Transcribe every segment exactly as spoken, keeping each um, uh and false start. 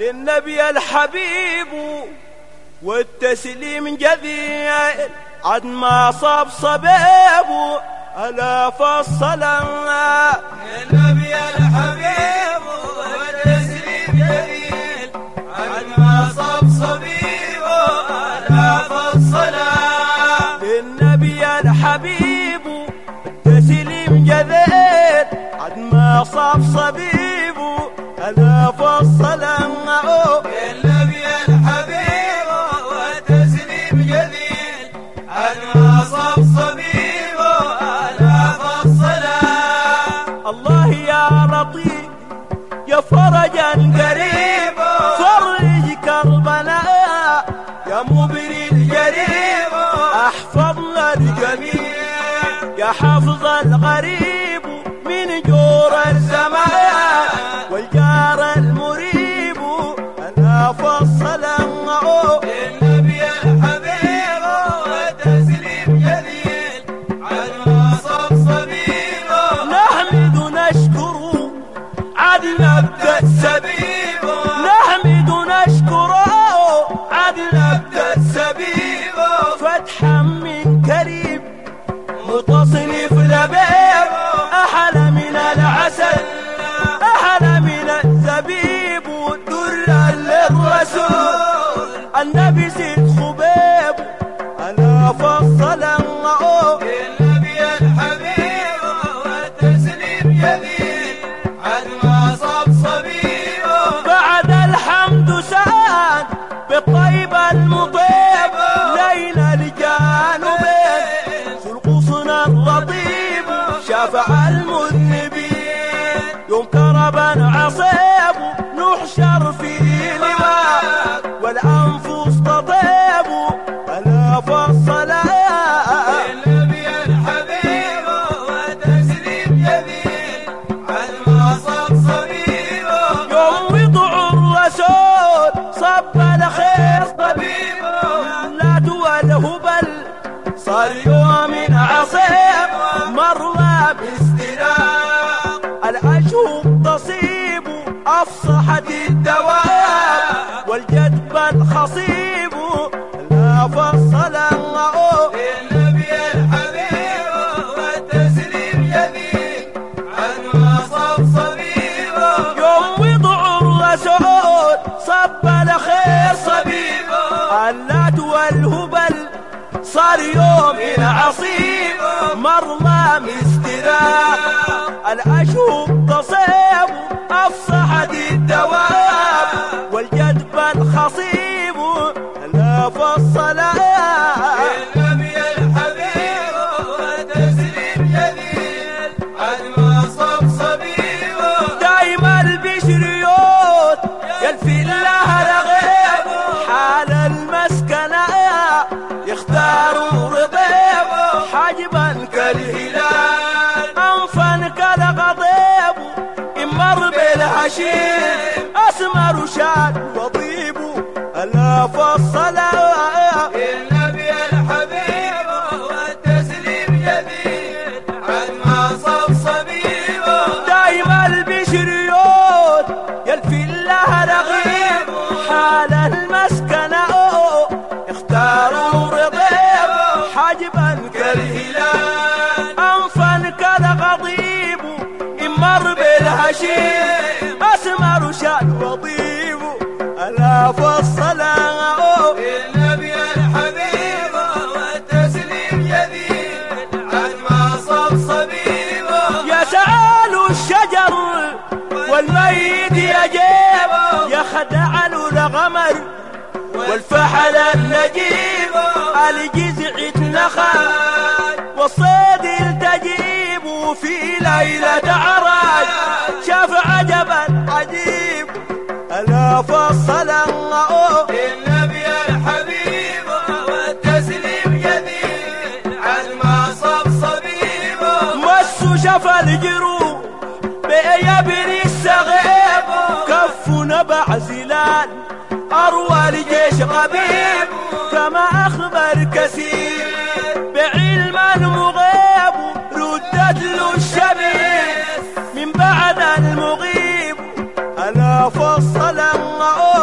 للنبي الحبيب والتسليم جذيل عد ما صاب صبيب ألاف الصلاة للنبي الحبيب والتسليم جذيل عد ما صاب صبيب ألاف الصلاة للنبي الحبيب والتسليم جذيل عد ما صاب صبيب ألاف الصلاة للنبي الحبيب والتسليم جذيل عد ما صاب صبيب ألاف الصلاة الله يا لطيف يا فرجا قريب فرج كربنا يا مبري الجريب احفظنا الجميع يا حافظ الغريب من جور الزمان والجار المريب انا فالصلاة للنبي الحبيب والتسليم جذيل عد ما صاب صبيب نحمد ونشكر عد نبدأ السبيب نحمد ونشكر عد نبدأ السبيب فتحا من كريم متصنف لبيب أحلى من العسل أحلى من الزبيب والدر للرسول النبي سيد خبيب أنا فالصلاة للنبي الحبيب والتسليم جذيل عد ما صاب صبيب بعد الحمد سان بالطيب المطيب لينا الجانبين ذو الغصن الرطيب شفع المذنبين يوم كربا عصيب نحشر في لواء والأنفس تطيب ألاف الصلاة للنبي الحبيب والتسليم جذيل عد ما صاب صبيب يوم وضع الرسول صب الخير طبيب لا والهبل صار يوم عصيب مرة باستراق الأجهب تصيب أفصحت الدواب والجدب الخصيب لا فالصلاة للنبي الحبيب والتسليم جذيل عد ما صاب صبيب يوم وضع الرسول صب الخير صبيب اللات والهبل صار يوم عصيب مرمى مستراق الأشهب تصيب أفصحت الدواب والجدب الخصيب لا فالصلاة للنبي الحبيب والتسليم جذيل عد ما صاب صبيب دايما البشريوت يلفي لها رغيب حال المسكنة يختاروا رضيب حجبا كالهلال أنفا كالغضيب إمر بالهشيم أسمر شاد وطيب ألاف الصلاة للنبي الحبيب والتسليم جذيل عد ما صاب صبيب دايما البشريوت يلفي لها رغيب حال المسكنة اختاروا رضيب حجبا كالهلال أنفا كالغضيب إمر بالهشيم أسمر شاد وطيب ألاف الصلاة للنبي الحبيب والتسليم جذيل عد ما صاب صبيب يسأل الشجر والميت يجيب يخدع الغمر والفحل النجيب الجزع النخل والصيد التجيب في ليلة عراج شاف عجبا عجيب ألاف الصلاة للنبي الحبيب والتسليم جذيل عد ما صاب صبيب مس شاف الجروح بيبني السغيب كف نبع زلال أروى لجيش غبيب كما أخبر كثير بعلم المغيب ردت له الشبيب من بعد المغيب ألا فصل الله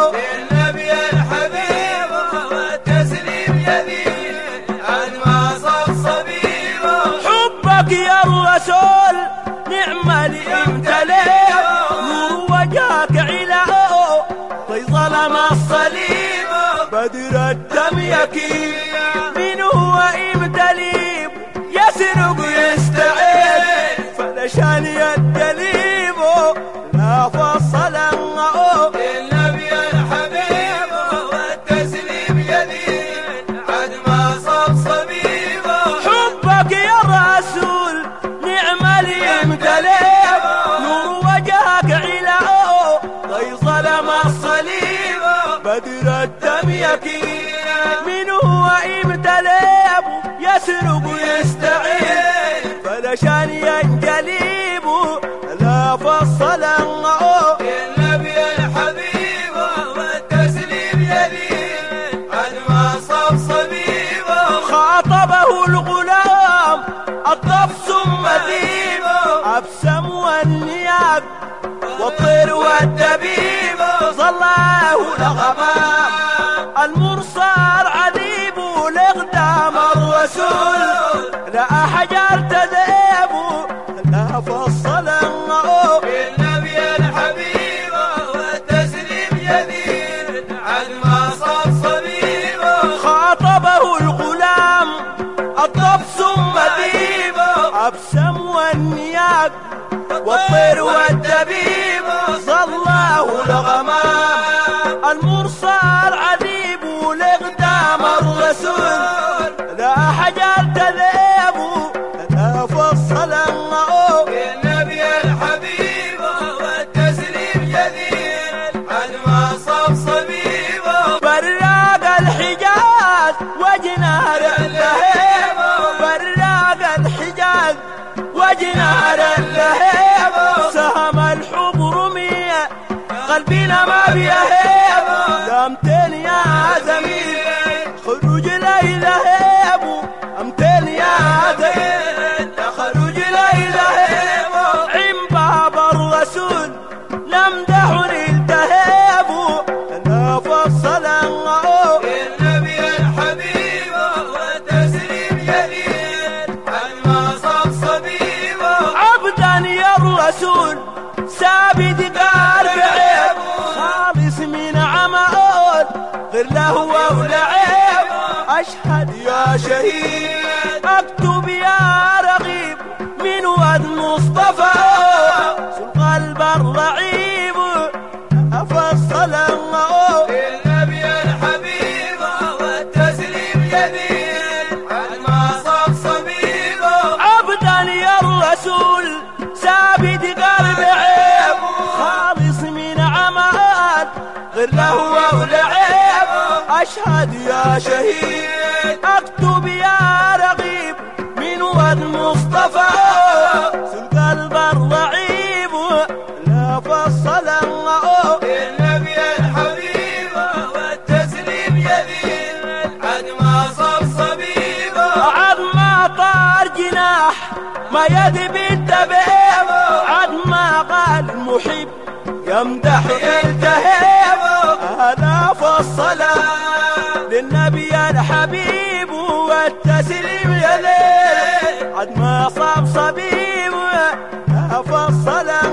ضي ظلم الصليب بدر الدم يكيب من هو يمتليب يسرق يستعيب فلشان يدليب لا فصل النعوب للنبي الحبيب والتسليم يزيد عد ما صب صبيبه حبك يا رسول نعم اليمتليب نور وجهك علاء ضي ظلم الصليب بدر الدم يكيب من هو يمتليب يسرق يستعيب فلشان ينجليب لا فصل النعوب للنبي الحبيب والتسليم يزيد عد ما صب صبيبه خاطبه الغلام الطف ثم ذيب أبسم والنياب والطير والدبيب ظلاه الغمام المرصار عذيب لقدام الرسول لا حجر تذيب لا فصل النعوب للنبي الحبيب والتسليم يزيد عد ما صب صبيبه خاطبه الغلام الطف ثم ذيب أبسم والنياب والطير والدبيب ظلاه الغمام المرصار عذيب لقدام الرسول لا حجر تذيب لا فصل النعوب للنبي الحبيب والتسليم يزيد عد ما صب صبيبه براق الحجاز وجنار اللهيب براق الحجاز وجنار اللهيب سهم الحب رمي قلبنا ما بيهيب دمتين يا زميل خروج ليلة هيب أمتين يا زميل خروج ليلة هيب عم باب الرسول نمدحني التهيب لا فصل النعوب للنبي الحبيب والتسليم يزيد عد ما صب صبيبه عبدا يا الرسول ثابت قلب عيب خالص من عمود غير لهو ولا عيب أشهد يا شهيد أكتب يا رغيب من ود مصطفى سل قلب الرعيب أفصل النعوب للنبي الحبيب والتسليم يزيد عد ما صب صبيبه عبدا يا الرسول ثابت قلب عيب خالص من عماد غير لهو ولا عيب أشهد يا شهيد أكتب يا رغيب من ود مصطفى سل قلب الرعيب لا فصل النعوب للنبي الحبيب والتسليم يزيد عد ما صب صبيبه عد ما طار جناح ما يد بالتبيب عد ما قال المحب يمدح التهيب هذا فصل للنبي الحبيب والتسليم يزيد عد ما صاب صبيب فصل